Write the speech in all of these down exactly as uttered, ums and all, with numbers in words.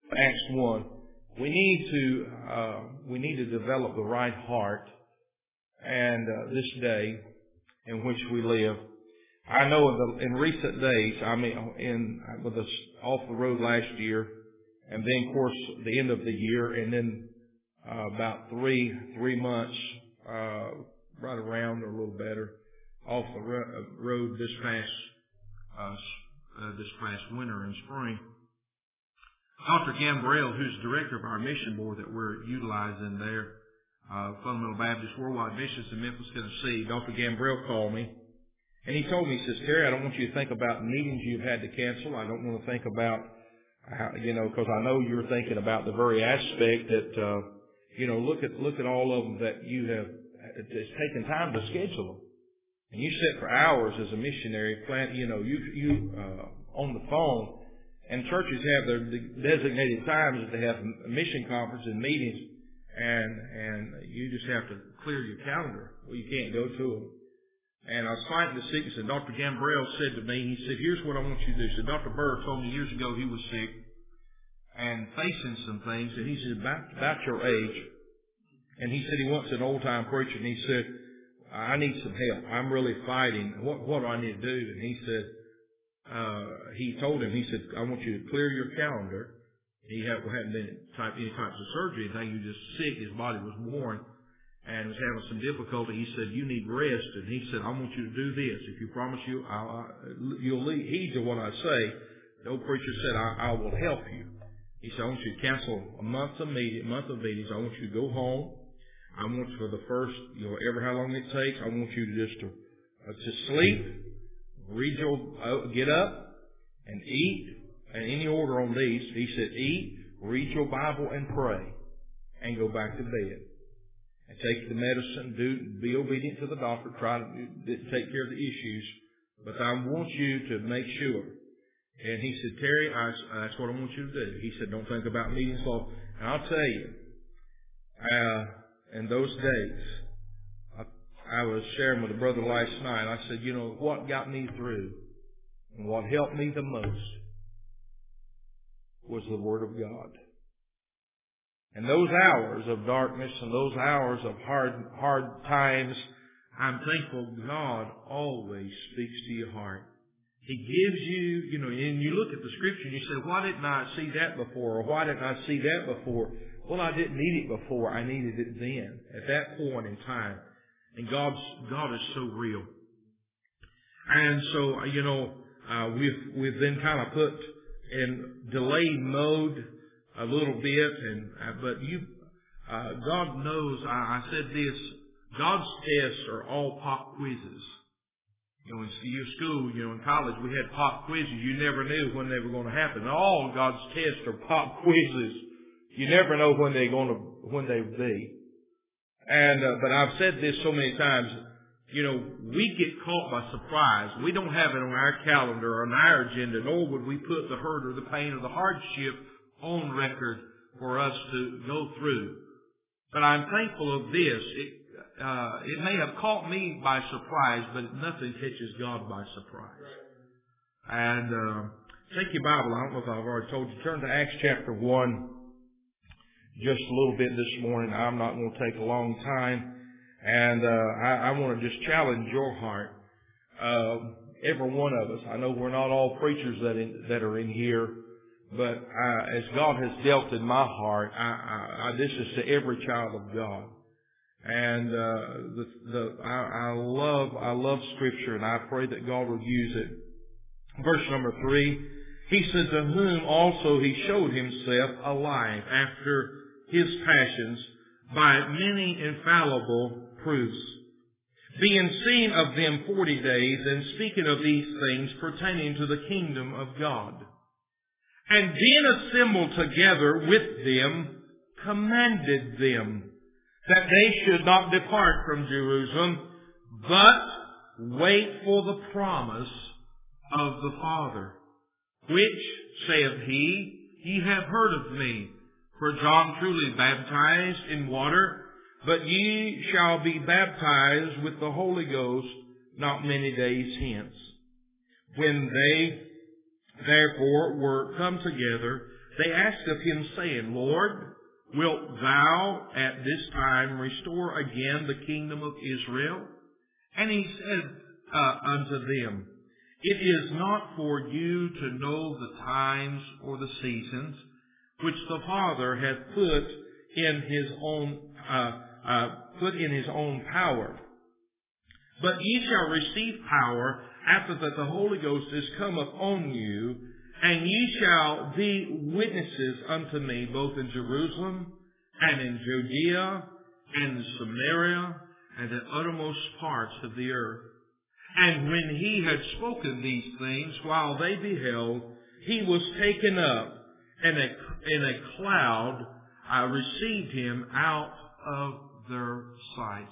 Acts one. We need to uh, we need to develop the right heart, and uh, this day in which we live. I know in, the, in recent days, I mean, in with us off the road last year, and then of course the end of the year, and then uh, about three three months, uh, right around or a little better, off the ro- road this past uh, uh, this past winter and spring. Doctor Gambrell, who's the director of our mission board that we're utilizing there, uh, Fundamental Baptist Worldwide Missions in Memphis, Tennessee, Doctor Gambrell called me. And he told me, he says, Terry, I don't want you to think about meetings you've had to cancel. I don't want to think about, how, you know, because I know you're thinking about the very aspect that, uh, you know, look at look at all of them that you have, it's taken time to schedule them. And you sit for hours as a missionary, plan, you know, you, you uh, on the phone, and churches have their designated times that they have mission conference and meetings, and and you just have to clear your calendar. Well, you can't go to them. And I was fighting the sickness, and Doctor Gambrell said to me, he said, here's what I want you to do. He said, Doctor Burr told me years ago he was sick and facing some things, and he said, about, about your age. And he said he wants an old-time preacher, and he said, I need some help. I'm really fighting. What, what do I need to do? And he said, uh, he told him, he said, I want you to clear your calendar. He hadn't been type, any types of surgery, anything. He was just sick. His body was worn and was having some difficulty. He said, you need rest. And he said, I want you to do this. If you promise you, I'll, I, you'll heed to what I say. The old preacher said, I, I will help you. He said, I want you to cancel a month of meeting, month of meetings. I want you to go home. I want you for the first, you know, ever how long it takes, I want you to just to, uh, to sleep, read your, uh, get up, and eat, and any order on these. He said, eat, read your Bible, and pray, and go back to bed. And take the medicine, do, be obedient to the doctor, try to do, take care of the issues. But I want you to make sure. And he said, Terry, I, that's what I want you to do. He said, don't think about meetings. Law. And I'll tell you, uh, in those days, I, I was sharing with a brother last night. I said, you know, what got me through and what helped me the most was the Word of God. And those hours of darkness and those hours of hard, hard times, I'm thankful God always speaks to your heart. He gives you, you know, and you look at the Scripture and you say, why didn't I see that before? Or why didn't I see that before? Well, I didn't need it before. I needed it then, at that point in time. And God's, God is so real. And so, you know, uh, we've, we've been kind of put in delay mode a little bit, and, uh, but you, uh, God knows, I, I said this, God's tests are all pop quizzes. You know, in your school, you know, in college, we had pop quizzes. You never knew when they were going to happen. All God's tests are pop quizzes. You never know when they're going to, when they will be. And, uh, but I've said this so many times, you know, we get caught by surprise. We don't have it on our calendar or on our agenda, nor would we put the hurt or the pain or the hardship on record for us to go through. But I'm thankful of this. It, uh, it may have caught me by surprise, but nothing catches God by surprise. And, uh, take your Bible. I don't know if I've already told you. Turn to Acts chapter one. Just a little bit this morning. I'm not going to take a long time. And uh, I, I want to just challenge your heart. Uh, every one of us. I know we're not all preachers that in, that are in here. But uh, as God has dealt in my heart, I, I, I, this is to every child of God. And uh, the, the, I, I love I love Scripture, and I pray that God will use it. Verse number three. He said, to whom also he showed himself alive after his passions by many infallible proofs, being seen of them forty days, and speaking of these things pertaining to the kingdom of God. And being assembled together with them, commanded them that they should not depart from Jerusalem, but wait for the promise of the Father, which, saith he, ye have heard of me. For John truly baptized in water, but ye shall be baptized with the Holy Ghost not many days hence. When they therefore were come together, they asked of him, saying, Lord, wilt thou at this time restore again the kingdom of Israel? And he said uh, unto them, It is not for you to know the times or the seasons which the Father hath put in his own uh, uh, put in his own power. But ye shall receive power after that the Holy Ghost is come upon you, and ye shall be witnesses unto me both in Jerusalem and in Judea and in Samaria and the uttermost parts of the earth. And when he had spoken these things, while they beheld, he was taken up, and a, in a cloud I received him out of their sights.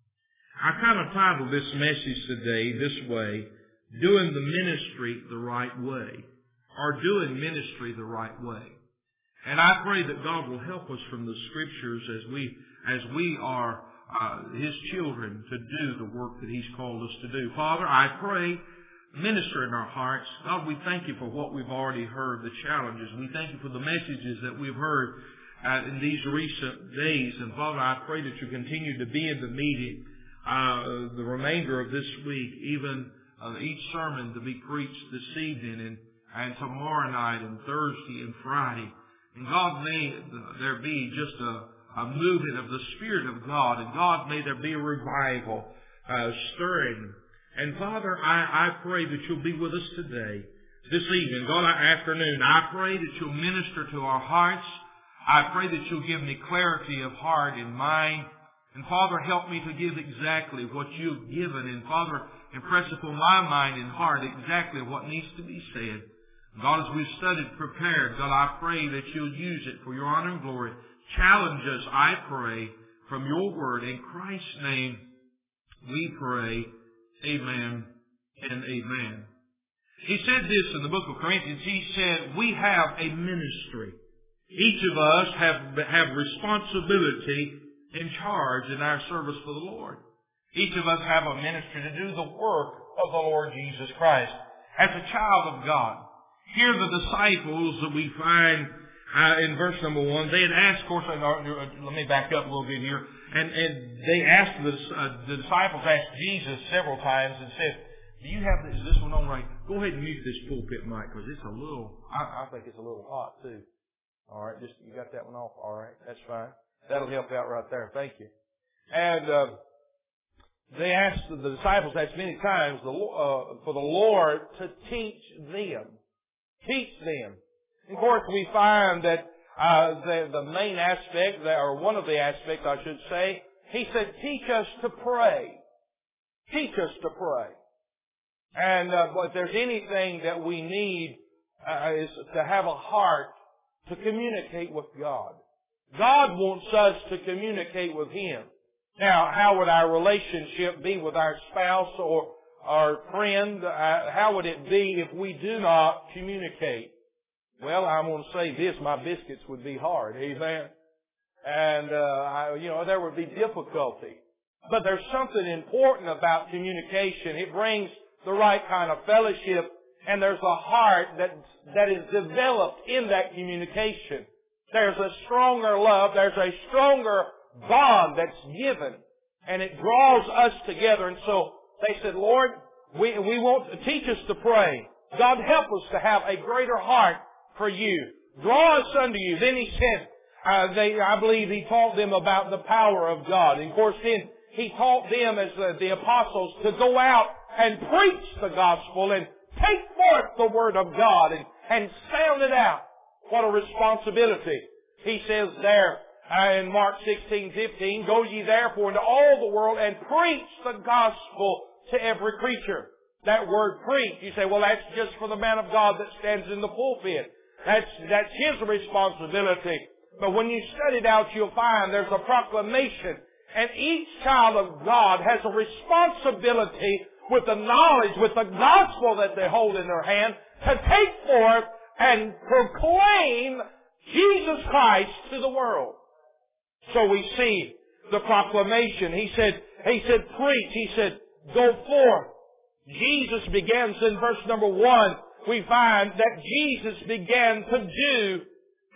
I kind of titled this message today this way, Doing the Ministry the Right Way, or Doing Ministry the Right Way. And I pray that God will help us from the Scriptures as we, as we are uh, His children to do the work that He's called us to do. Father, I pray, minister in our hearts. God, we thank you for what we've already heard, the challenges. We thank you for the messages that we've heard uh, in these recent days. And Father, I pray that you continue to be in the meeting uh, the remainder of this week, even uh, each sermon to be preached this evening and, and tomorrow night and Thursday and Friday. And God, may there be just a, a movement of the Spirit of God. And God, may there be a revival uh, stirring. And Father, I, I pray that you'll be with us today, this evening, God, afternoon. I pray that you'll minister to our hearts. I pray that you'll give me clarity of heart and mind. And Father, help me to give exactly what you've given. And Father, impress upon my mind and heart exactly what needs to be said. God, as we've studied, prepared, God, I pray that you'll use it for your honor and glory. Challenge us, I pray, from your word. In Christ's name, we pray. Amen and amen. He said this in the book of Corinthians. He said, we have a ministry. Each of us have, have responsibility in charge in our service for the Lord. Each of us have a ministry to do the work of the Lord Jesus Christ. As a child of God, here the disciples that we find uh, in verse number one, they had asked, of course, uh, let me back up a little bit here, and, and they asked, the, uh, the disciples asked Jesus several times and said, do you have, this, is this one on right? Go ahead and mute this pulpit mic, because it's a little, I, I think it's a little hot too. All right, just, you got that one off? All right, that's fine. That'll help out right there. Thank you. And uh, they asked, the disciples asked many times the, uh, for the Lord to teach them. Teach them. And of course, we find that uh, the, the main aspect, or one of the aspects, I should say, he said, teach us to pray. Teach us to pray. And uh, if there's anything that we need uh, is to have a heart to communicate with God. God wants us to communicate with Him. Now, how would our relationship be with our spouse or our friend? Uh, how would it be if we do not communicate? Well, I'm going to say this, my biscuits would be hard, amen? And, uh, I, you know, there would be difficulty. But there's something important about communication. It brings the right kind of fellowship, and there's a heart that, that is developed in that communication. There's a stronger love, there's a stronger bond that's given, and it draws us together. And so they said, Lord, we, we want to teach us to pray. God, help us to have a greater heart for you. Draw us unto you. Then he said, uh, they, I believe he taught them about the power of God. And of course then he taught them as the, the apostles to go out and preach the gospel and take forth the word of God and, and sound it out. What a responsibility. He says there uh, in Mark sixteen fifteen, go ye therefore into all the world and preach the gospel to every creature. That word preach, you say, well, that's just for the man of God that stands in the pulpit. That's, that's his responsibility. But when you study it out, you'll find there's a proclamation. And each child of God has a responsibility with the knowledge, with the gospel that they hold in their hand, to take forth and proclaim Jesus Christ to the world. So we see the proclamation. He said, he said, preach. He said, go forth. Jesus begins in verse number one. We find that Jesus began to do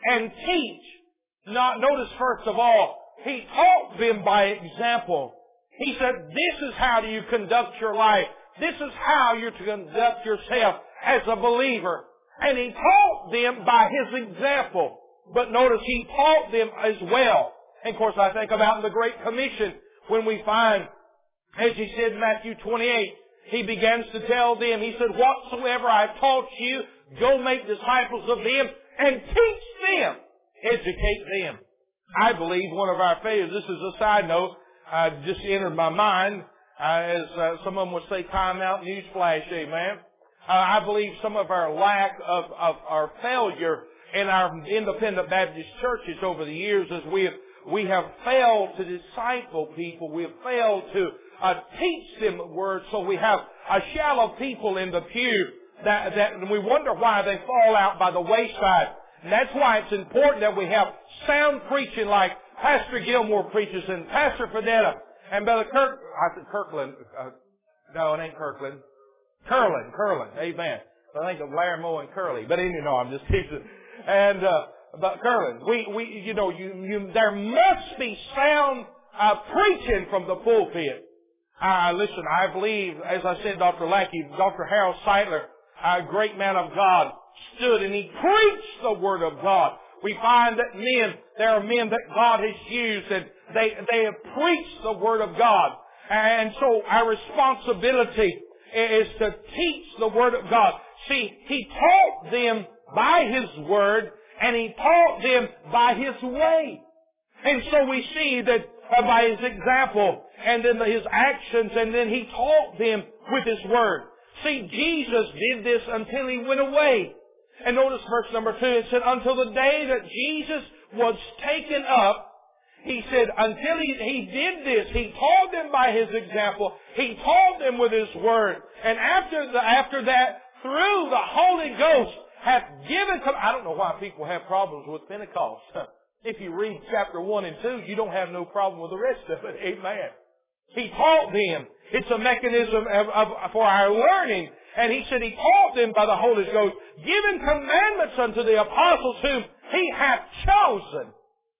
and teach. Not, notice first of all, He taught them by example. He said, this is how you conduct your life. This is how you're to conduct yourself as a believer. And He taught them by His example. But notice He taught them as well. And of course I think about the Great Commission when we find, as He said in Matthew twenty-eight, He begins to tell them, He said, whatsoever I have taught you, go make disciples of them and teach them. Educate them. I believe one of our failures, this is a side note, uh, just entered my mind, uh, as uh, some of them would say, time out, news flash, amen. Uh, I believe some of our lack of, of our failure in our independent Baptist churches over the years is we have, we have failed to disciple people. We have failed to uh, teach them the Word, so we have a shallow people in the pew that, that and we wonder why they fall out by the wayside. And that's why it's important that we have sound preaching like Pastor Gilmore preaches and Pastor Fedetta and Brother Kirk, I said Kirkland, uh, no, it ain't Kirkland. Curlin, Curlin, amen. I think of Laramore and Curly, but anyway, no, I'm just teasing. And, uh, but Curlin, we, we, you know, you, you, there must be sound, uh, preaching from the pulpit. Uh, listen, I believe, as I said, Doctor Lackey, Doctor Harold Seidler, a great man of God, stood and he preached the Word of God. We find that men, there are men that God has used and they, they have preached the Word of God. And so our responsibility is to teach the Word of God. See, He taught them by His Word and He taught them by His way. And so we see that uh, by His example and then His actions, and then He taught them with His Word. See, Jesus did this until He went away. And notice verse number two, it said, until the day that Jesus was taken up, He said, until he, he did this, He taught them by His example, He taught them with His Word. And after the, after that, through the Holy Ghost hath given, I don't know why people have problems with Pentecost. If you read chapter one and two, you don't have no problem with the rest of it. Amen. He taught them. It's a mechanism of, of, for our learning. And He said He taught them by the Holy Ghost, giving commandments unto the apostles whom He hath chosen.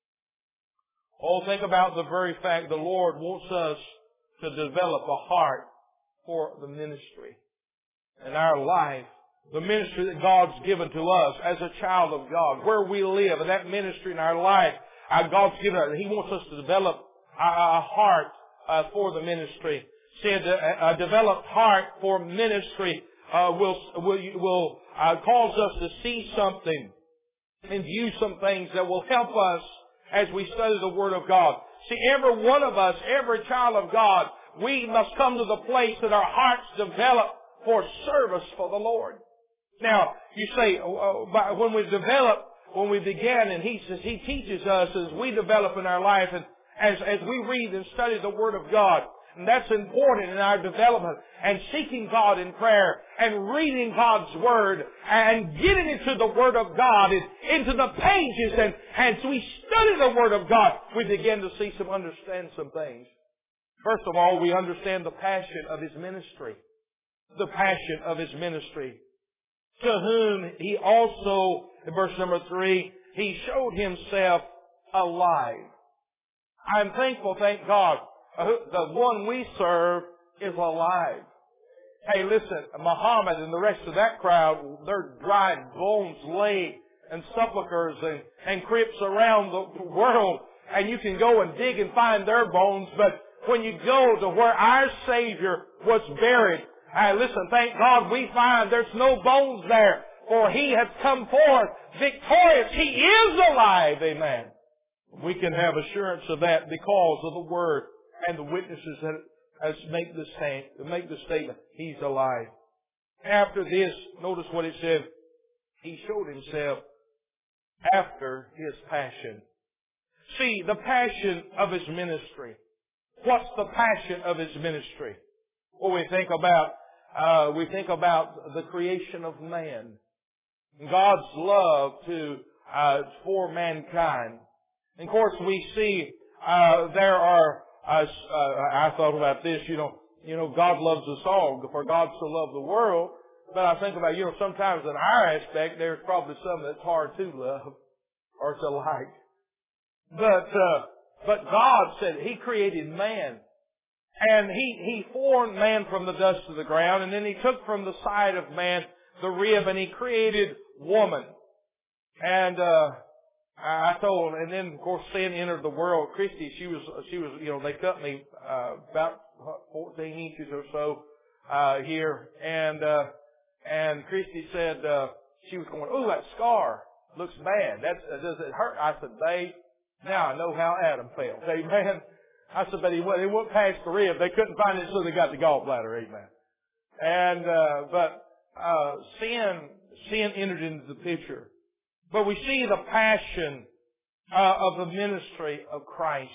Oh, think about the very fact the Lord wants us to develop a heart for the ministry in our life. The ministry that God's given to us as a child of God, where we live, and that ministry in our life, uh, God's given us. He wants us to develop a, a heart uh, for the ministry. Said a, a developed heart for ministry uh, will will will uh, cause us to see something and view some things that will help us as we study the Word of God. See, every one of us, every child of God, we must come to the place that our hearts develop for service for the Lord. Now, you say, uh, when we develop, when we begin, and He says, He teaches us as we develop in our life, and as, as we read and study the Word of God, and that's important in our development, and seeking God in prayer, and reading God's Word, and getting into the Word of God, and into the pages, and, and as we study the Word of God, we begin to see some, understand some things. First of all, we understand the passion of His ministry. The passion of His ministry. To whom He also, in verse number three, He showed Himself alive. I'm thankful, thank God, the one we serve is alive. Hey, listen, Muhammad and the rest of that crowd, they're dried bones laid and sepulchres and, and crypts around the world. And you can go and dig and find their bones. But when you go to where our Savior was buried, hey, listen, thank God we find there's no bones there. For He has come forth victorious. He is alive. Amen. We can have assurance of that because of the Word and the witnesses that as make the stand, make the statement, He's alive. After this, notice what it said. He showed Himself after His passion. See, the passion of His ministry. What's the passion of His ministry? Well, we think about, uh, we think about the creation of man. God's love to, uh, for mankind. And of course, we see, uh, there are, uh, uh, I thought about this, you know, you know, God loves us all, for God so loved the world. But I think about, you know, sometimes in our aspect, there's probably some that's hard to love. or to like. But, uh, but God said He created man. And He, He formed man from the dust of the ground, and then He took from the side of man the rib, and He created woman. And, uh, I told, and then of course sin entered the world. Christy, she was, she was, you know, they cut me, uh, about fourteen inches or so, uh, here. And, uh, and Christy said, uh, she was going, "Oh, that scar looks bad. That's, uh, does it hurt?" I said, "Babe, now I know how Adam felt." Amen. I said, but he went, it went past the rib. They couldn't find it, so they got the gallbladder. Amen. And, uh, but, uh, sin, sin entered into the picture. But we see the passion, uh, of the ministry of Christ.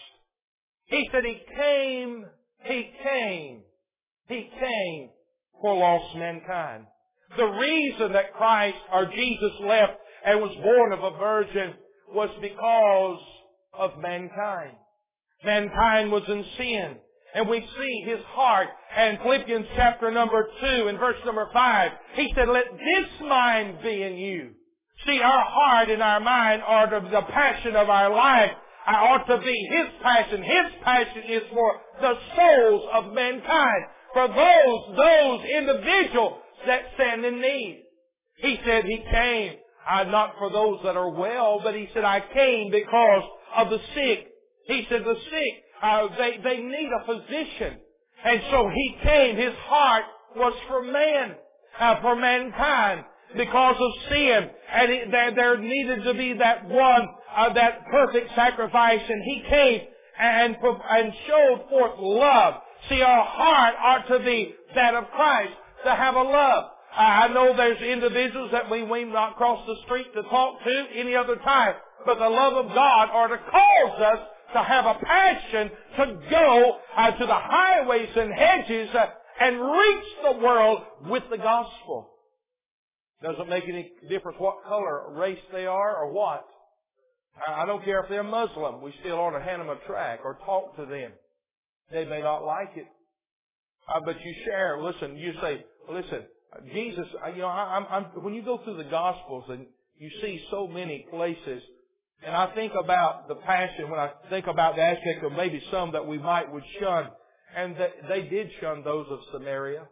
He said He came, He came, He came for lost mankind. The reason that Christ or Jesus left and was born of a virgin was because of mankind. Mankind was in sin. And we see His heart. And Philippians chapter number two and verse number five, He said, "Let this mind be in you." See, our heart and our mind are the, the passion of our life. I ought to be His passion. His passion is for the souls of mankind. For those, those individuals that stand in need. He said He came, uh, not for those that are well, but He said, "I came because of the sick." He said the sick, uh, they, they need a physician. And so He came. His heart was for man, uh, for mankind, because of sin. And it, there, there needed to be that one, uh, that perfect sacrifice. And He came and, and showed forth love. See, our heart ought to be that of Christ, to have a love. Uh, I know there's individuals that we will not cross the street to talk to any other time. But the love of God ought to cause us to have a passion to go uh, to the highways and hedges uh, and reach the world with the gospel. Doesn't make any difference what color or race they are or what. I don't care if they're Muslim. We still ought to hand them a tract or talk to them. They may not like it. Uh, but you share. Listen, you say, listen, Jesus, you know, I, I'm, I'm, when you go through the Gospels and you see so many places, and I think about the passion, when I think about the aspect of maybe some that we might would shun, and that they did shun those of Samaria.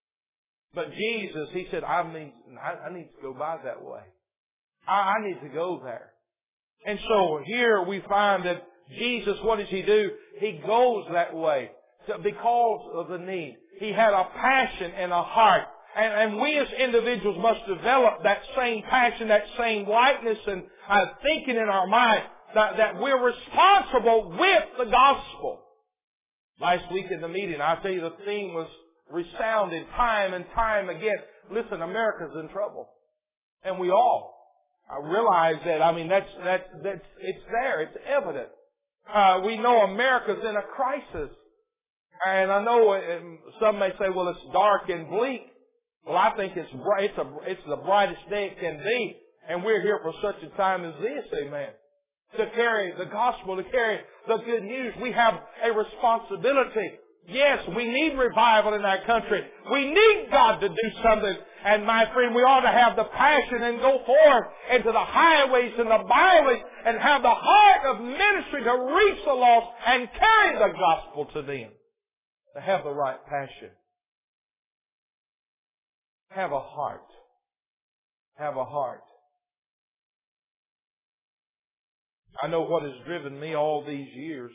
But Jesus, He said, I need, I need to go by that way. I, I need to go there. And so here we find that Jesus, what does He do? He goes that way because of the need. He had a passion and a heart. And, and we as individuals must develop that same passion, that same likeness and uh, thinking in our mind that, that we're responsible with the gospel. Last week in the meeting, I tell you, the theme was resounded time and time again. Listen, America's in trouble. And we all I realize that. I mean, that's, that's, that's, it's there. It's evident. Uh, we know America's in a crisis. And I know some may say, well, it's dark and bleak. Well, I think it's bright. It's, a, it's the brightest day it can be. And we're here for such a time as this, amen. To carry the gospel, to carry the good news. We have a responsibility. Yes, we need revival in our country. We need God to do something. And my friend, we ought to have the passion and go forth into the highways and the byways and have the heart of ministry to reach the lost and carry the gospel to them. To have the right passion. Have a heart. Have a heart. I know what has driven me all these years.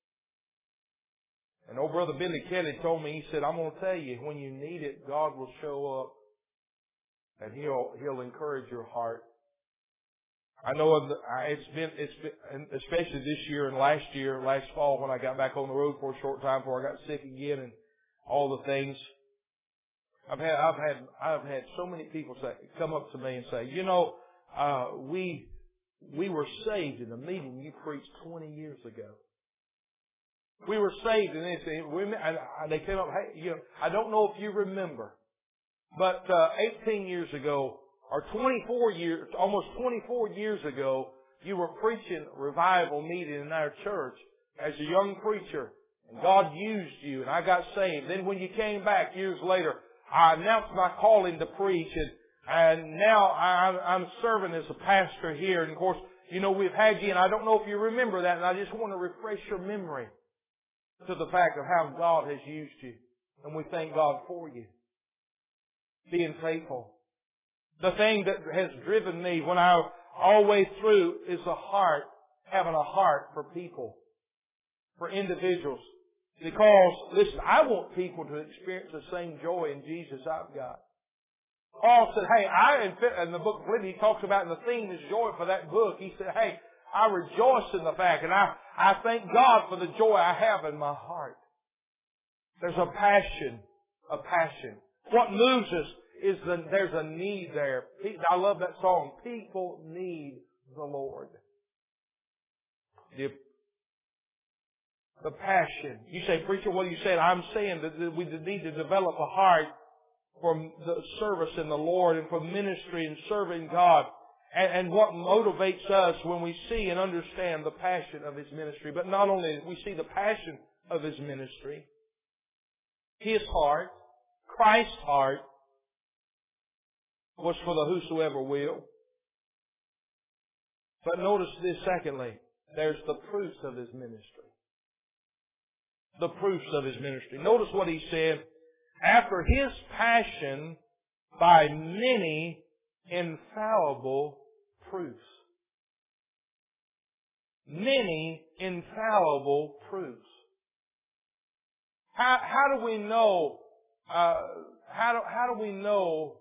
And old Brother Billy Kelly told me, he said, I'm going to tell you, when you need it, God will show up and He'll, He'll encourage your heart. I know it's been, it's been, especially this year and last year, last fall when I got back on the road for a short time before I got sick again and all the things. I've had, I've had, I've had so many people say, come up to me and say, you know, uh, we, we were saved in a meeting you preached twenty years ago. We were saved in this. And they came up, hey, you know, I don't know if you remember, but uh, eighteen years ago, or twenty-four years, almost twenty-four years ago, you were preaching a revival meeting in our church as a young preacher. And God used you, and I got saved. Then when you came back years later, I announced my calling to preach, and, and now I'm, I'm serving as a pastor here. And of course, You know, we've had you, and I don't know if you remember that, and I just want to refresh your memory to the fact of how God has used you. And we thank God for you. Being faithful. The thing that has driven me when I all the way through is the heart, having a heart for people, for individuals. Because, listen, I want people to experience the same joy in Jesus I've got. Paul said, hey, I, in the book of Philippians, he talks about, and the theme is joy for that book. He said, hey, I rejoice in the fact, and I, I thank God for the joy I have in my heart. There's a passion, a passion. What moves us is that there's a need there. I love that song. People need the Lord. The, the passion. You say, preacher, what are you saying? I'm saying that we need to develop a heart for the service in the Lord and for ministry and serving God. And, and what motivates us when we see and understand the passion of His ministry. But not only we see the passion of His ministry, His heart, Christ's heart, was for the whosoever will. But notice this secondly, there's the proofs of His ministry. The proofs of His ministry. Notice what He said. After His passion, by many infallible proofs. Many infallible proofs. How, how do we know, uh, how do, how do we know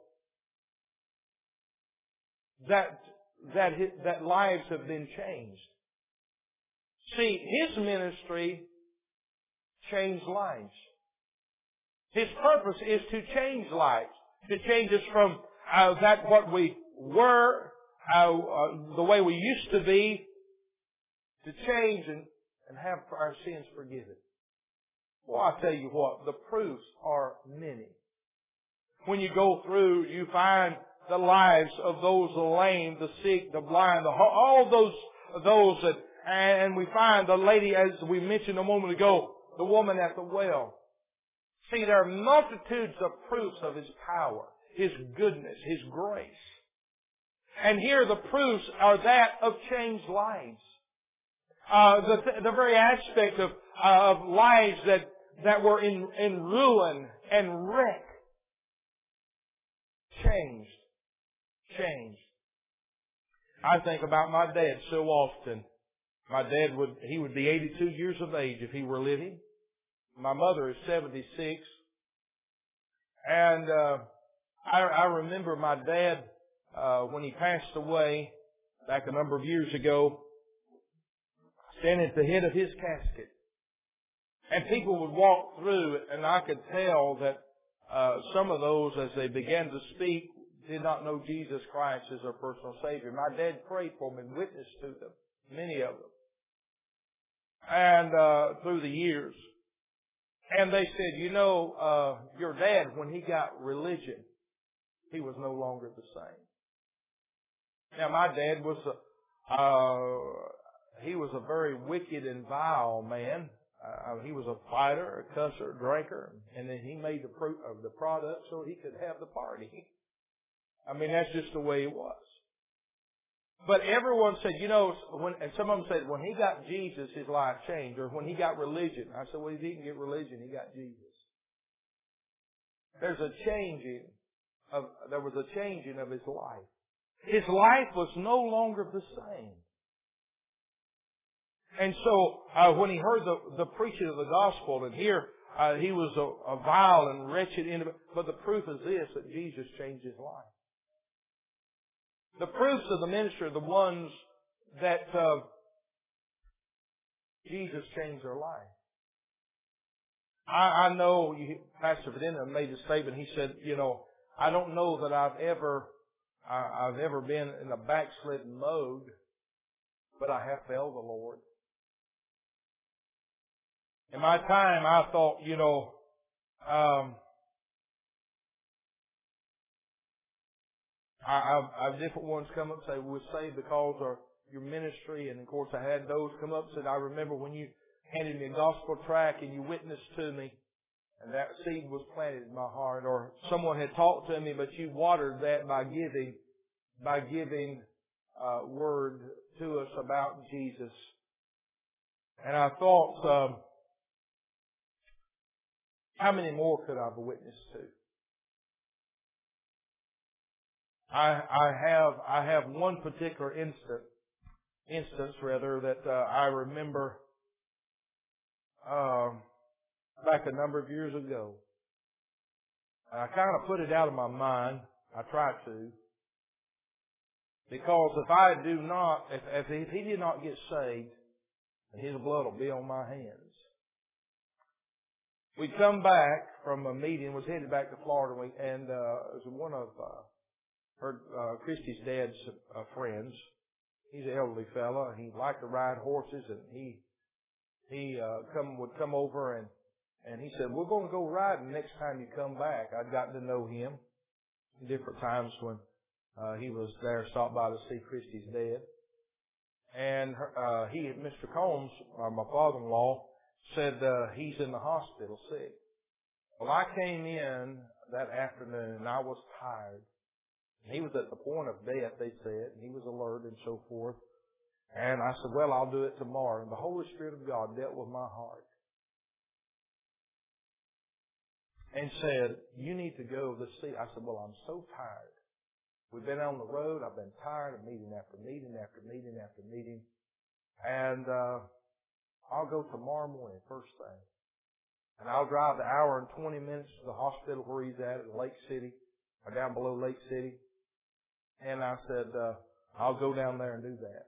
that, that, his, that lives have been changed? See, His ministry changed lives. His purpose is to change lives. To change us from uh, that what we were, uh, uh, the way we used to be, to change and, and have our sins forgiven. Well, I tell you what, the proofs are many. When you go through, you find the lives of those the lame, the sick, the blind, the, all those, those that, and we find the lady, as we mentioned a moment ago, the woman at the well. See, there are multitudes of proofs of His power, His goodness, His grace. And here the proofs are that of changed lives. Uh, the, the very aspect of, uh, of lives that, that were in, in ruin and wreck. Changed. Changed. I think about my dad so often. My dad would, he would be eighty-two years of age if he were living. My mother is seventy-six. And, uh, I, I remember my dad, uh, when he passed away back a number of years ago, standing at the head of his casket. And people would walk through it, and I could tell that, uh, some of those, as they began to speak, did not know Jesus Christ as their personal Savior. My dad prayed for them and witnessed to them, many of them. And, uh, through the years. And they said, you know, uh, your dad, when he got religion, he was no longer the same. Now, my dad was a, uh, he was a very wicked and vile man. Uh, he was a fighter, a cusser, a drinker, and then he made the fruit of the product so he could have the party. I mean, that's just the way it was. But everyone said, you know, when, and some of them said, when he got Jesus, his life changed. Or when he got religion. I said, well, he didn't get religion, he got Jesus. There's a changing of, there was a changing of his life. His life was no longer the same. And so, uh, when he heard the, the preaching of the gospel, and here, uh, he was a, a vile and wretched individual, but the proof is this, that Jesus changed his life. The proofs of the ministry are the ones that uh, Jesus changed their life. I, I know you, Pastor Ferdinand made a statement. He said, "You know, I don't know that I've ever, I, I've ever been in a backslidden mode, but I have failed the Lord." In my time, I thought, you know, um, I, I've, I've different ones come up and say, we're saved because of your ministry. And of course, I had those come up and said, I remember when you handed me a gospel tract and you witnessed to me, and that seed was planted in my heart. Or someone had talked to me, but you watered that by giving, by giving uh, word to us about Jesus. And I thought, um, how many more could I have witnessed to? I, I have I have one particular instant, instance rather that uh, I remember um, back a number of years ago. I kind of put it out of my mind. I tried to. Because if I do not, if, if he did not get saved, his blood will be on my hands. We come back from a meeting, was headed back to Florida, and uh, it was one of uh, her, uh, Christy's dad's uh, friends. He's an elderly fella, and he liked to ride horses, and he he uh, come would come over and and he said, "We're going to go riding next time you come back." I'd gotten to know him different times when uh, he was there, stopped by to see Christy's dad, and her, uh, he, Mister Combs, uh, my father-in-law, said uh, he's in the hospital sick. Well, I came in that afternoon, and I was tired. He was at the point of death, they said, and he was alert and so forth. And I said, well, I'll do it tomorrow. And the Holy Spirit of God dealt with my heart and said, you need to go to see. I said, well, I'm so tired. We've been on the road. I've been tired of meeting after meeting after meeting after meeting. And uh, I'll go tomorrow morning, first thing. And I'll drive the hour and twenty minutes to the hospital where he's at in Lake City, or down below Lake City. And I said, uh, I'll go down there and do that.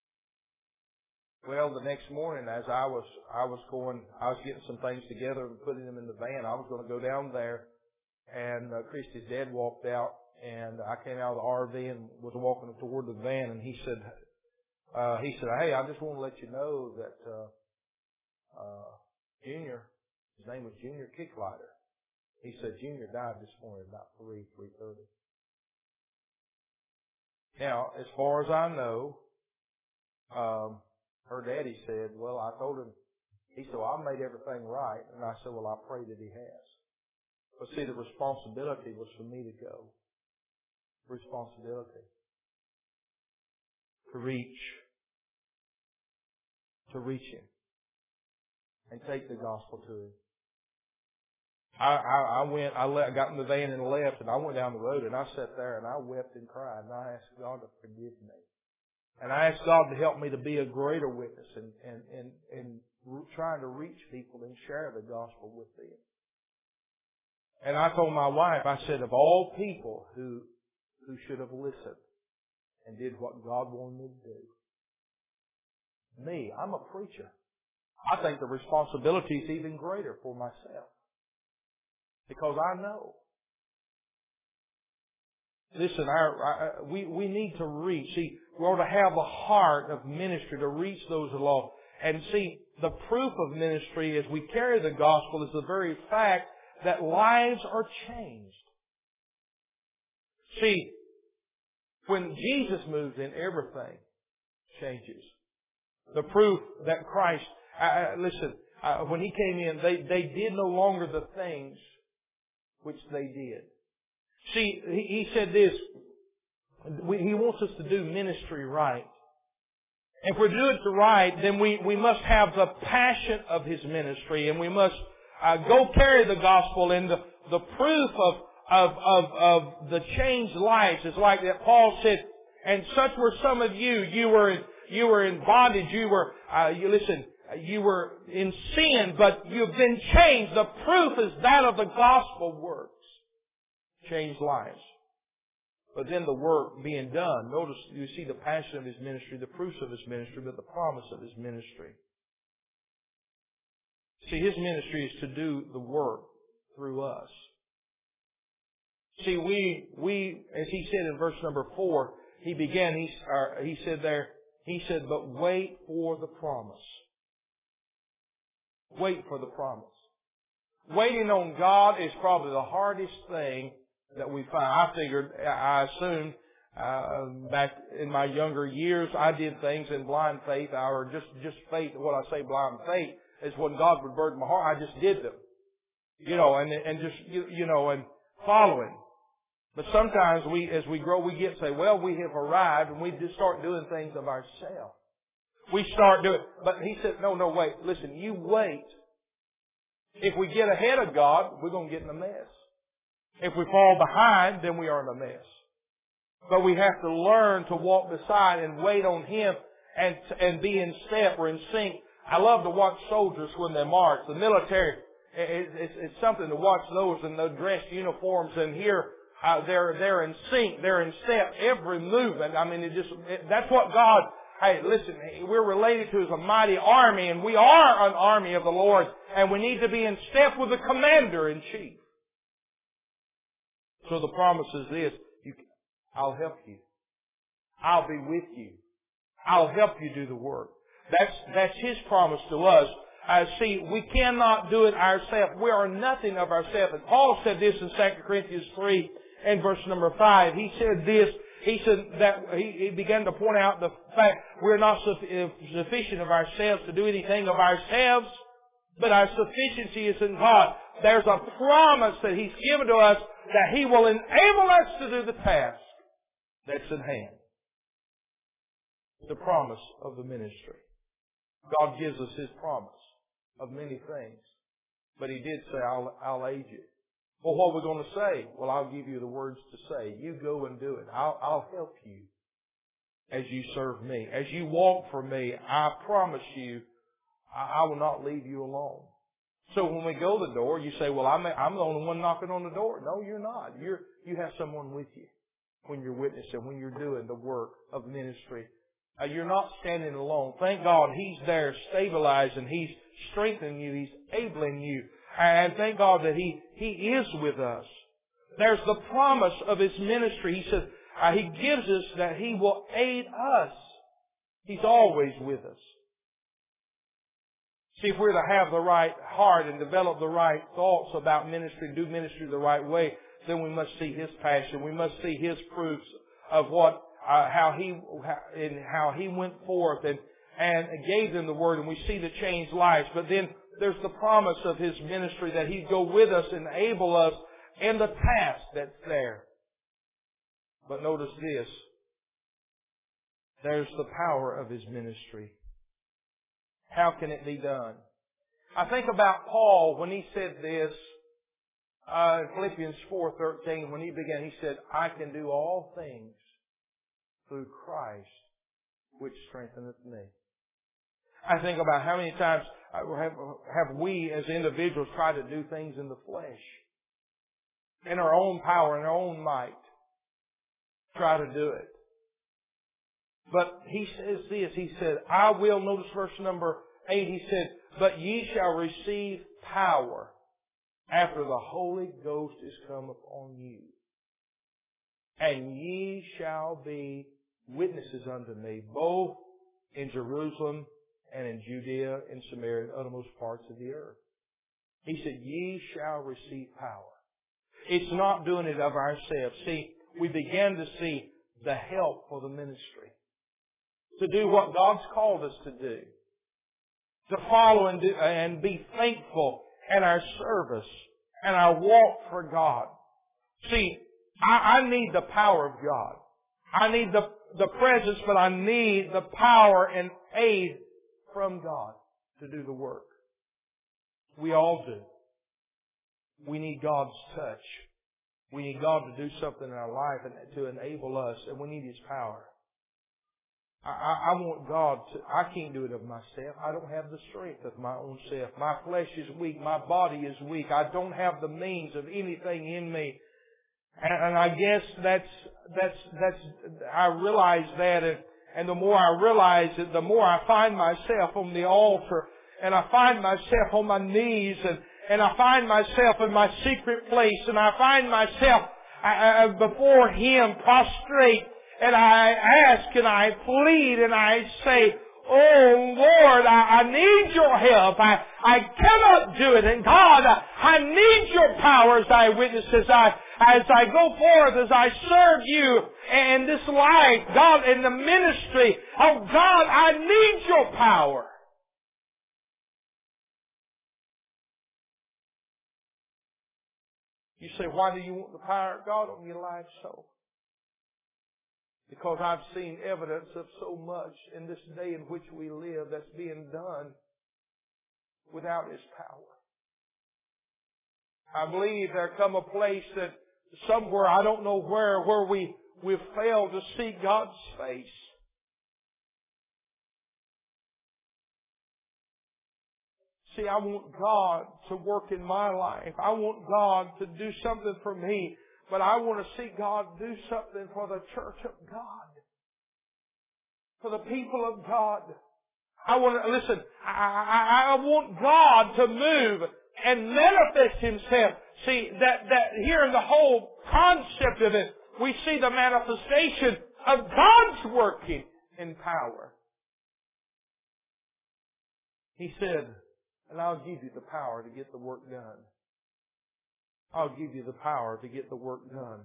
Well, the next morning, as I was, I was going, I was getting some things together and putting them in the van. I was going to go down there, and uh, Christy's dad walked out, and I came out of the R V and was walking toward the van, and he said, uh, he said, hey, I just want to let you know that, uh, uh, Junior, his name was Junior Kicklighter. He said, Junior died this morning about three, three thirty. Now, as far as I know, um, her daddy said, well, I told him, he said, well, I made everything right. And I said, well, I pray that he has. But see, the responsibility was for me to go. Responsibility. To reach. To reach him. And take the gospel to him. I, I, I went, I, le- I got in the van and left, and I went down the road, and I sat there, and I wept and cried, and I asked God to forgive me. And I asked God to help me to be a greater witness and, and, and, and re- trying to reach people and share the gospel with them. And I told my wife, I said, of all people who, who should have listened and did what God wanted me to do, me, I'm a preacher. I think the responsibility is even greater for myself. Because I know. Listen, our, our, we, we need to reach. See, we ought to have a heart of ministry to reach those along. And see, the proof of ministry as we carry the gospel is the very fact that lives are changed. See, when Jesus moves in, everything changes. The proof that Christ, uh, listen, uh, when He came in, they, they did no longer the things which they did. See, he, he said this, we, He wants us to do ministry right. If we're doing it right, then we, we must have the passion of His ministry, and we must uh, go carry the gospel, and the, the proof of, of, of, of the changed lives is like that Paul said, and such were some of you. You were in, you were in bondage. You were, uh, you listen, you were in sin, but you've been changed. The proof is that of the gospel works. Changed lives. But then the work being done. Notice you see the passion of His ministry, the proofs of His ministry, but the promise of His ministry. See, His ministry is to do the work through us. See, we, we, as He said in verse number four, He began, he, uh, he said there, He said, but wait for the promise. Wait for the promise. Waiting on God is probably the hardest thing that we find. I figured, I assumed, uh, back in my younger years, I did things in blind faith, or just, just faith. What I say blind faith is when God would burden my heart, I just did them. You know, and, and just, you, you know, and following. But sometimes we, as we grow, we get say, well, we have arrived, and we just start doing things of ourselves. We start doing, but he said, no, no, wait, listen, you wait. If we get ahead of God, we're going to get in a mess. If we fall behind, then we are in a mess. But we have to learn to walk beside and wait on Him and and be in step or in sync. I love to watch soldiers when they march. The military, it, it's, it's something to watch those in the dress uniforms and here uh, they're they're in sync, they're in step. Every movement, I mean, it just it, that's what God. Hey, listen, we're related to as a mighty army, and we are an army of the Lord, and we need to be in step with the commander in chief. So the promise is this. You, I'll help you. I'll be with you. I'll help you do the work. That's, that's His promise to us. Uh, see, we cannot do it ourselves. We are nothing of ourselves. And Paul said this in Second Corinthians three and verse number five. He said this. He said that he, he began to point out the fact we're not sufficient of ourselves to do anything of ourselves, but our sufficiency is in God. There's a promise that He's given to us that He will enable us to do the task that's in hand. The promise of the ministry. God gives us His promise of many things. But He did say, I'll, I'll aid you. Well, what are we going to say? Well, I'll give you the words to say. You go and do it. I'll, I'll help you as you serve me. As you walk for me, I promise you, I, I will not leave you alone. So when we go to the door, you say, well, I'm, I'm the only one knocking on the door. No, you're not. You're, you have someone with you when you're witnessing, when you're doing the work of ministry. Uh, you're not standing alone. Thank God He's there stabilizing. He's strengthening you. He's enabling you. And thank God that He, He is with us. There's the promise of His ministry. He says, uh, He gives us that He will aid us. He's always with us. See, if we're to have the right heart and develop the right thoughts about ministry, do ministry the right way, then we must see His passion. We must see His proofs of what, uh, how He, and how He went forth and, and gave them the Word, and we see the changed lives. But then there's the promise of His ministry that He'd go with us and enable us in the task that's there. But notice this. There's the power of His ministry. How can it be done? I think about Paul when he said this uh, in Philippians four thirteen. When he began, he said, I can do all things through Christ which strengtheneth me. I think about how many times have, have we as individuals tried to do things in the flesh, in our own power, in our own might, try to do it. But he says this, he said, I will, notice verse number eight, he said, but ye shall receive power after the Holy Ghost is come upon you. And ye shall be witnesses unto me, both in Jerusalem and in Judea and Samaria and uttermost parts of the earth. He said, ye shall receive power. It's not doing it of ourselves. See, we began to see the help for the ministry. To do what God's called us to do. To follow and, do, and be faithful in our service and our walk for God. See, I, I need the power of God. I need the, the presence, but I need the power and aid from God to do the work. We all do. We need God's touch. We need God to do something in our life and to enable us, and we need His power. I, I want God to, I can't do it of myself. I don't have the strength of my own self. My flesh is weak. My body is weak. I don't have the means of anything in me. And, and I guess that's, that's, that's, I realize that, and, and the more I realize it, the more I find myself on the altar, and I find myself on my knees, and, and I find myself in my secret place, and I find myself uh, before Him prostrate. And I ask and I plead and I say, oh Lord, I, I need your help. I, I cannot do it. And God, I, I need your power as I witness, as I, as I go forth, as I serve you in this life, God, in the ministry. Oh God, I need your power. You say, why do you want the power of God on your life so? Because I've seen evidence of so much in this day in which we live that's being done without His power. I believe there come a place that somewhere, I don't know where, where we, we've failed to see God's face. See, I want God to work in my life. I want God to do something for me. But I want to see God do something for the church of God. For the people of God. I want to, listen, I, I, I want God to move and manifest Himself. See, that, that here in the whole concept of it, we see the manifestation of God's working in power. He said, and I'll give you the power to get the work done. I'll give you the power to get the work done.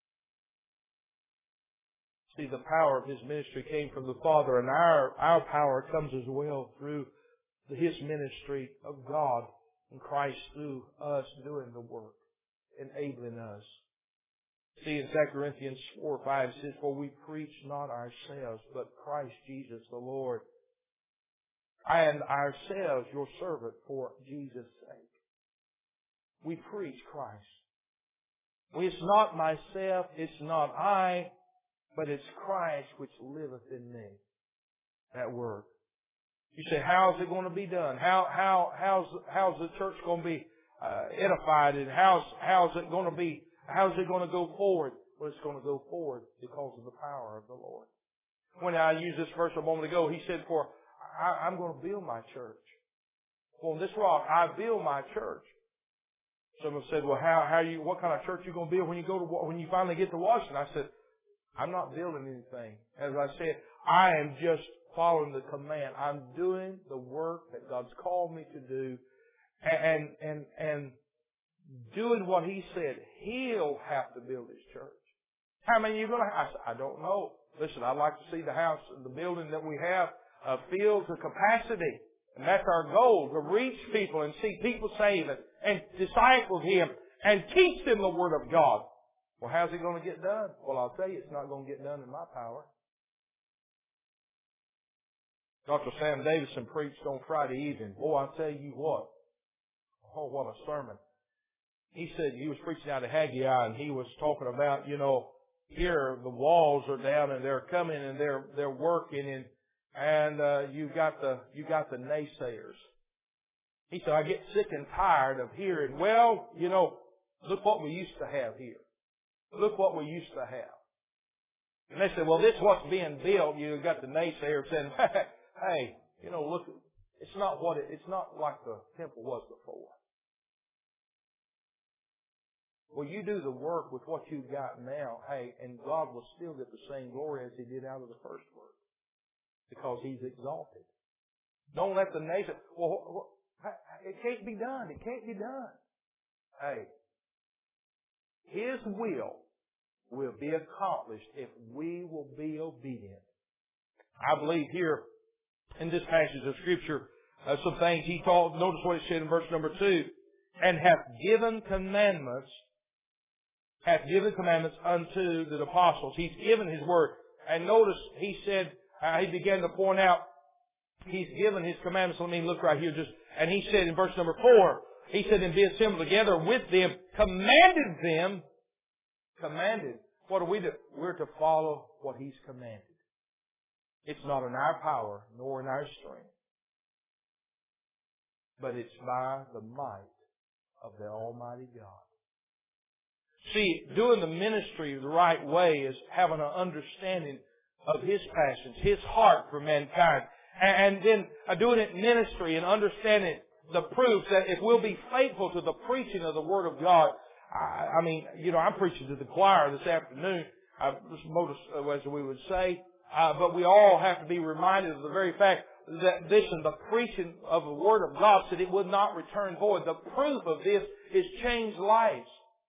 See, the power of His ministry came from the Father, and our, our power comes as well through His ministry of God and Christ through us doing the work, enabling us. See, in Second Corinthians four five, it says, for we preach not ourselves, but Christ Jesus the Lord, and ourselves your servant for Jesus' sake. We preach Christ. It's not myself, it's not I, but it's Christ which liveth in me. That word. You say, how's it going to be done? How how how's how's the church going to be uh, edified, and how's how's it going to be? How's it going to go forward? Well, it's going to go forward because of the power of the Lord. When I used this verse a moment ago, He said, "For I, I'm going to build my church. On this rock, I build my church." Someone said, "Well, how how you? What kind of church you going to build when you go to when you finally get to Washington?" I said, "I'm not building anything. As I said, I am just following the command. I'm doing the work that God's called me to do, and and and doing what He said. He'll have to build His church. How many are you going to have?" I said, "I don't know. Listen, I'd like to see the house, the building that we have, uh, filled to capacity." And that's our goal, to reach people and see people saved and, and disciple Him and teach them the Word of God. Well, how's it going to get done? Well, I'll tell you, it's not going to get done in my power. Doctor Sam Davison preached on Friday evening. Boy, I'll tell you what. Oh, what a sermon. He said, he was preaching out of Haggai, and he was talking about, you know, here the walls are down and they're coming and they're they're working, and And uh, you got the you got the naysayers. He said, "I get sick and tired of hearing, well, you know, look what we used to have here. Look what we used to have." And they said, "Well, this is what's being built." You got the naysayers saying, "Hey, you know, look, it's not what it, it's not like the temple was before." Well, you do the work with what you've got now, hey, and God will still get the same glory as He did out of the first work. Because He's exalted. Don't let the nation, well, it can't be done. It can't be done. Hey, His will will be accomplished if we will be obedient. I believe here in this passage of Scripture, uh, some things He taught. Notice what it said in verse number two. And hath given commandments, hath given commandments unto the apostles. He's given His word. And notice He said, Uh, he began to point out, He's given His commandments. Let me look right here just, and He said in verse number four, He said, "And be assembled together with them, commanded them," commanded. What do we do? We're to follow what He's commanded. It's not in our power, nor in our strength, but it's by the might of the Almighty God. See, doing the ministry the right way is having an understanding of His passions, His heart for mankind. And then uh, doing it in ministry and understanding the proof that if we'll be faithful to the preaching of the Word of God. I, I mean, you know, I'm preaching to the choir this afternoon, uh, as we would say, uh, but we all have to be reminded of the very fact that this and the preaching of the Word of God said it would not return void. The proof of this is changed lives.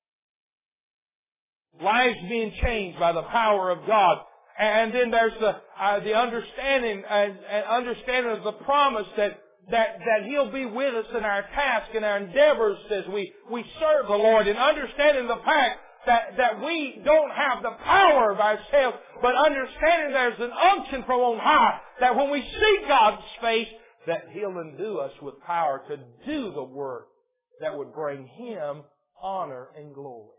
Lives being changed by the power of God. And then there's the uh, the understanding and, and understanding of the promise that that, that He'll be with us in our task and our endeavors as we, we serve the Lord, and understanding the fact that, that we don't have the power of ourselves, but understanding there's an unction from on high, that when we seek God's face, that He'll endue us with power to do the work that would bring Him honor and glory.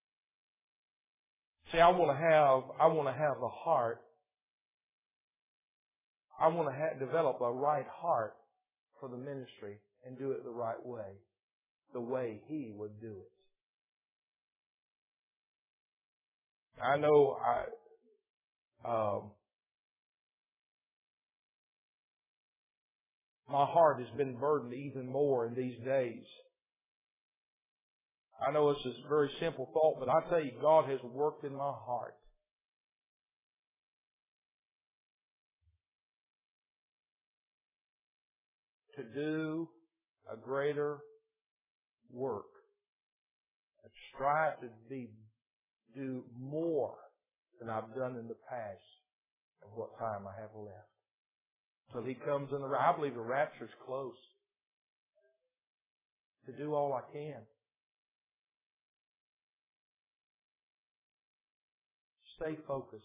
See, I want to have, I want to have the heart. I want to have, develop a right heart for the ministry and do it the right way, the way He would do it. I know I, um, my heart has been burdened even more in these days. I know it's a very simple thought, but I tell you, God has worked in my heart to do a greater work, and strive to be, do more than I've done in the past and what time I have left. Till He comes in the, I believe the rapture's close. To do all I can. Stay focused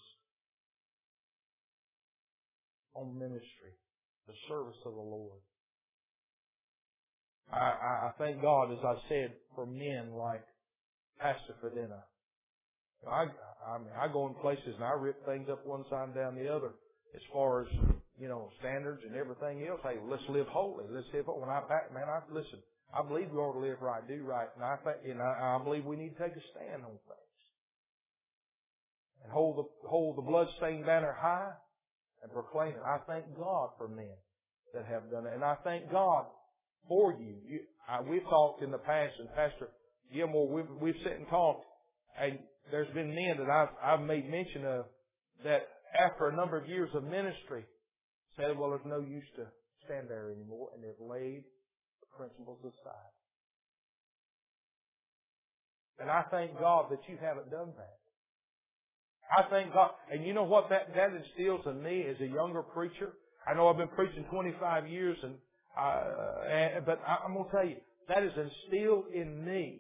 on ministry, the service of the Lord. I, I, I thank God, as I said, for men like Pastor Fedena. I, I mean, I go in places and I rip things up one side and down the other as far as, you know, standards and everything else. Hey, let's live holy. Let's live holy. When I back, man, I listen. I believe we ought to live right, do right, and I think, and I, I believe we need to take a stand on things and hold the hold the bloodstained banner high and proclaim it. I thank God for men that have done it, and I thank God for you. you I, we've talked in the past, and Pastor Gilmore, we've we've sat and talked, and there's been men that I've I've made mention of that after a number of years of ministry said, well, there's no use to stand there anymore, and they've laid the principles aside. And I thank God that you haven't done that. I thank God, and you know what that, that instills in me as a younger preacher? I know I've been preaching twenty-five years, and, uh, and but I, I'm going to tell you, that is instilled in me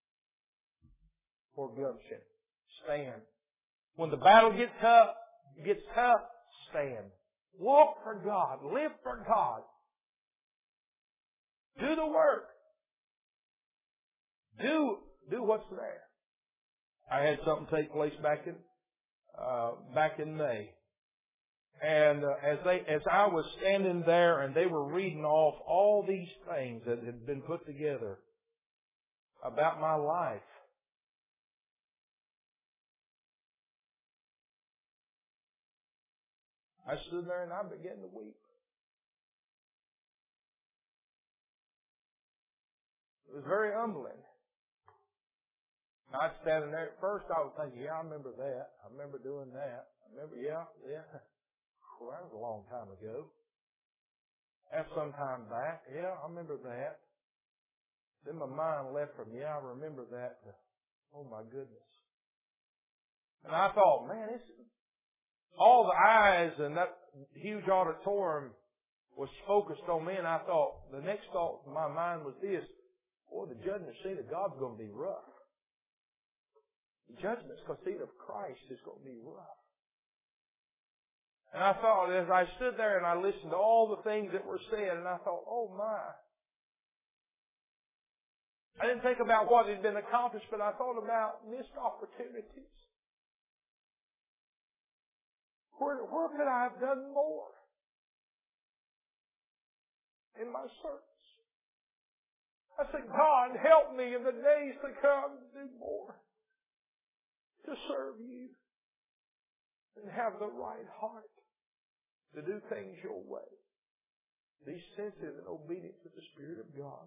for gumption. Stand. When the battle gets tough, gets tough, stand. Walk for God. Live for God. Do the work. Do, do what's there. I had something take place back in, uh, back in May. And uh, as they, as I was standing there and they were reading off all these things that had been put together about my life, I stood there and I began to weep. It was very humbling. I'd standing there at first, I was thinking, yeah, I remember that. I remember doing that. I remember, yeah, yeah. Well, that was a long time ago. That's some time back. Yeah, I remember that. Then my mind left from, yeah, I remember that to, oh my goodness. And I thought, man, it's, all the eyes and that huge auditorium was focused on me, and I thought, the next thought in my mind was this, boy, the judgment seat of God's going to be rough. The judgment seat of Christ is going to be rough. And I thought, as I stood there and I listened to all the things that were said, and I thought, oh my. I didn't think about what had been accomplished, but I thought about missed opportunities. Where, where could I have done more in my service? I said, God, help me in the days to come to do more, to serve you, and have the right heart to do things your way. Be sensitive and obedient to the Spirit of God.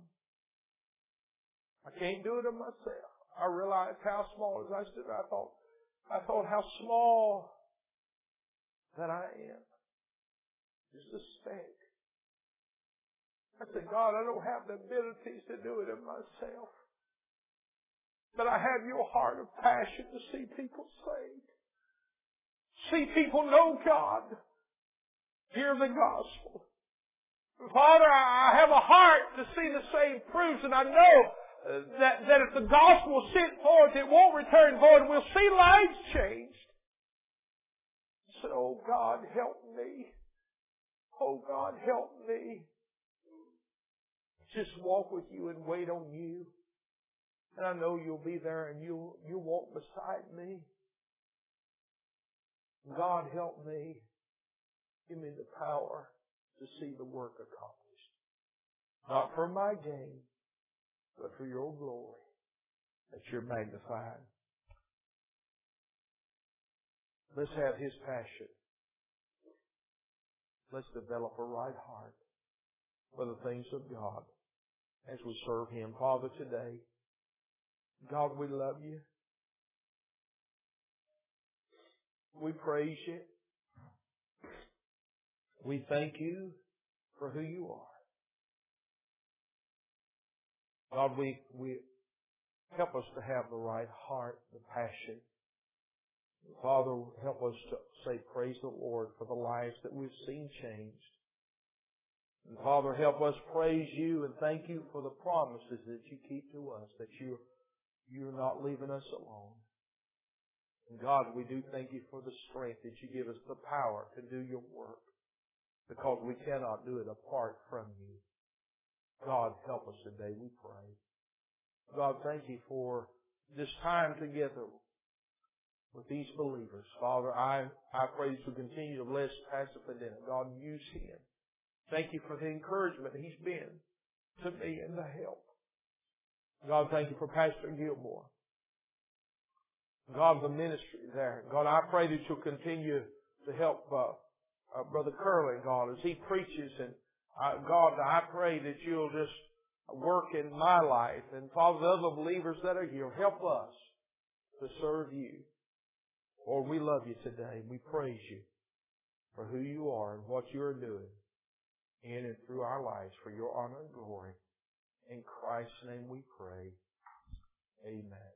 I can't do it of myself. I realized how small, as I stood there, I thought, I thought how small that I am. Just a speck. I said, God, I don't have the abilities to do it of myself. But I have your heart of passion to see people saved. See people know God. Hear the gospel. Father, I have a heart to see the same fruits, and I know that, that if the gospel is sent forth, it won't return void. We'll see lives changed. So, oh God, help me. Oh God, help me. Just walk with you and wait on you. And I know you'll be there and you'll, you'll walk beside me. God, help me. Give me the power to see the work accomplished. Not for my gain, but for your glory, that you're magnified. Let's have His passion. Let's develop a right heart for the things of God as we serve Him. Father, today, God, we love you. We praise you. We thank you for who you are. God, we, we help us to have the right heart, the passion. Father, help us to say praise the Lord for the lives that we've seen changed. And Father, help us praise you and thank you for the promises that you keep to us, that you, you're not leaving us alone. And God, we do thank you for the strength that you give us, the power to do your work, because we cannot do it apart from you. God, help us today, we pray. God, thank you for this time together with these believers. Father, I, I pray that you continue to bless Pastor Fidena. God, use him. Thank you for the encouragement he's been to me and the help. God, thank you for Pastor Gilmore. God, the ministry there. God, I pray that you'll continue to help uh, uh, Brother Curley, God, as he preaches. And uh, God, I pray that you'll just work in my life. And Father, the other believers that are here, help us to serve you. Lord, we love you today. We praise you for who you are and what you are doing in and through our lives for your honor and glory. In Christ's name we pray. Amen.